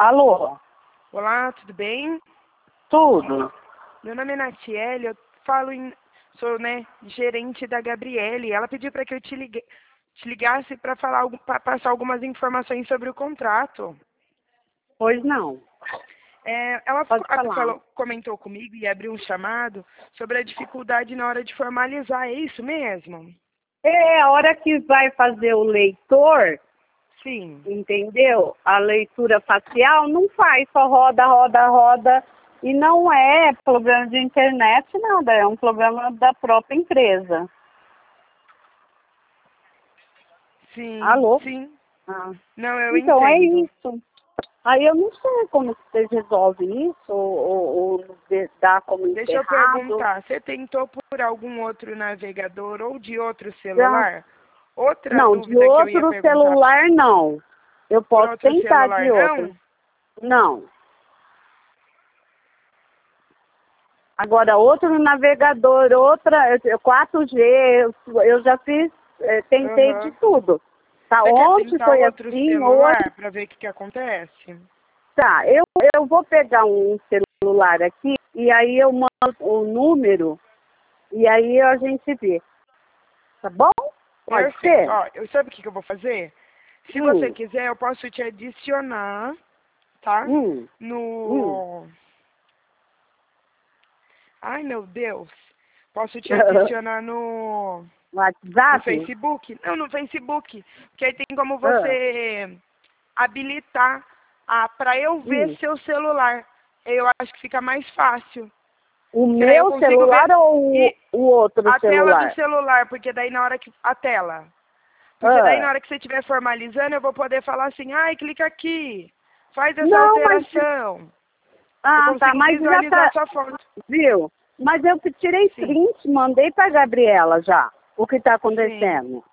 Alô? Olá, tudo bem? Tudo? Meu nome é Natiele, eu sou, gerente da Gabriele. Ela pediu para que eu te ligasse para passar algumas informações sobre o contrato. Pois não. Ela Pode falar. comentou comigo e abriu um chamado sobre a dificuldade na hora de formalizar, é isso mesmo? É a hora que vai fazer o leitor, Sim. entendeu? A leitura facial não faz, só roda, roda, roda. E não é problema de internet, nada. É um problema da própria empresa. Sim, Alô? sim. Ah. Não, eu Então, é entendo. isso. Aí eu não sei como que vocês resolvem isso, ou dá como Deixa eu encerrado. perguntar, você tentou por algum outro navegador ou de outro Já. celular? Outra Não, de dúvida que eu ia outro perguntar, celular não. Eu por posso outro tentar celular de outro. não? Não. Agora, outro navegador, 4G, eu já fiz, tentei de Aham. tudo. Tá, Você quer ontem tentar foi outro assim, hoje. celular para ver o que acontece? Tá, eu vou pegar um celular aqui e aí eu mando o número e aí a gente vê. Tá bom? Pode Perfeito. ser? Ó, eu sabe o que eu vou fazer? Se você Hum, quiser, eu posso te adicionar, tá? hum, hum. No... Ai, meu Deus. Posso te adicionar no WhatsApp? Facebook? Não, no Facebook. Porque aí tem como Ah, você habilitar para eu ver hum. seu celular. Eu acho que fica mais fácil. O Porque daí eu meu consigo celular ver ou e o outro a tela do celular? celular, porque daí na hora que a tela. Porque daí na Ah. hora que você estiver formalizando, eu vou poder falar assim: "Ai, clica aqui. Faz essa Não, mas. alteração". Eu Ah, tá, consigo mas já visualizar tá. sua foto. Viu? Mas eu tirei Sim. print, mandei pra Gabriela já. O que tá Sim. acontecendo?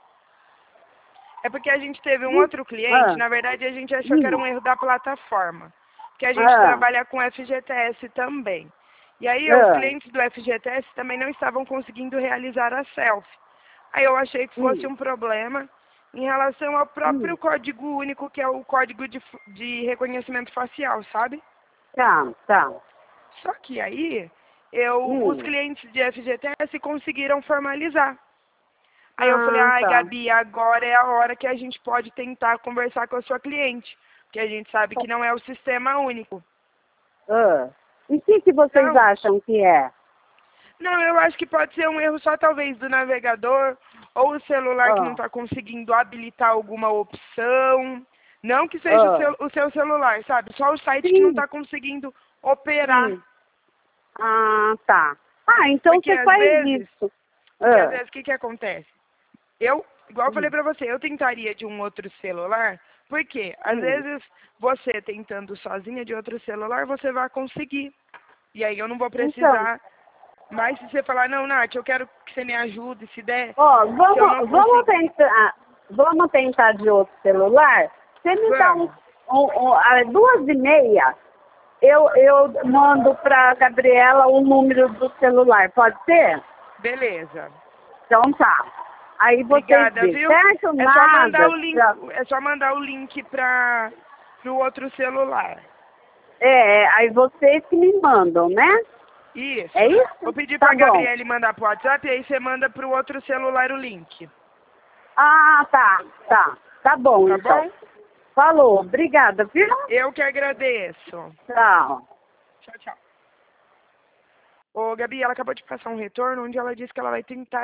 É porque a gente teve um Hum, outro cliente, Ah, na verdade a gente achou que era hum, um erro da plataforma, porque a gente ah, trabalha com FGTS também. E aí os ah, clientes do FGTS também não estavam conseguindo realizar a selfie. Aí eu achei que fosse hum, um problema em relação ao próprio hum. código único, que é o código de reconhecimento facial, sabe? Tá, tá. Só que aí os Hum. clientes de FGTS conseguiram formalizar. Aí eu falei, Ah, ai, tá. Gabi, agora é a hora que a gente pode tentar conversar com a sua cliente, porque a gente sabe que não é o sistema único. Ah. E o que vocês Não, acham que é? não, eu acho que pode ser um erro só talvez do navegador, ou o celular que não Ah, está conseguindo habilitar alguma opção. Não que seja ah. o seu celular, sabe? Só o site que não Sim, está conseguindo operar. sim. Ah, tá. Ah, então Porque você às faz vezes, isso. porque às Ah. vezes o que que acontece? Igual eu falei Hum, pra você, eu tentaria de um outro celular, porque às hum. vezes você tentando sozinha de outro celular, você vai conseguir. E aí eu não vou Então, precisar. Mas se você falar, não, Nath, eu quero que você me ajude, ó, se eu não conseguir, vamos tentar de outro celular. Você me dá vamos. às 2h30, eu mando para Gabriela o número do celular, pode ser? Beleza. Então tá. Aí vocês Obrigada, veem, viu? certo? É só mandar Nada. o link, é só mandar o link para o outro celular. Aí vocês que me mandam, né? É Isso. Vou isso? pedir Tá pra bom. Gabriele mandar pro WhatsApp e aí você manda pro outro celular o link. Ah, tá, tá. Tá bom, Tá então. bom? Falou, obrigada, viu? Eu que agradeço. Tchau. Tchau, tchau. Ô, Gabi, ela acabou de passar um retorno onde ela disse que ela vai tentar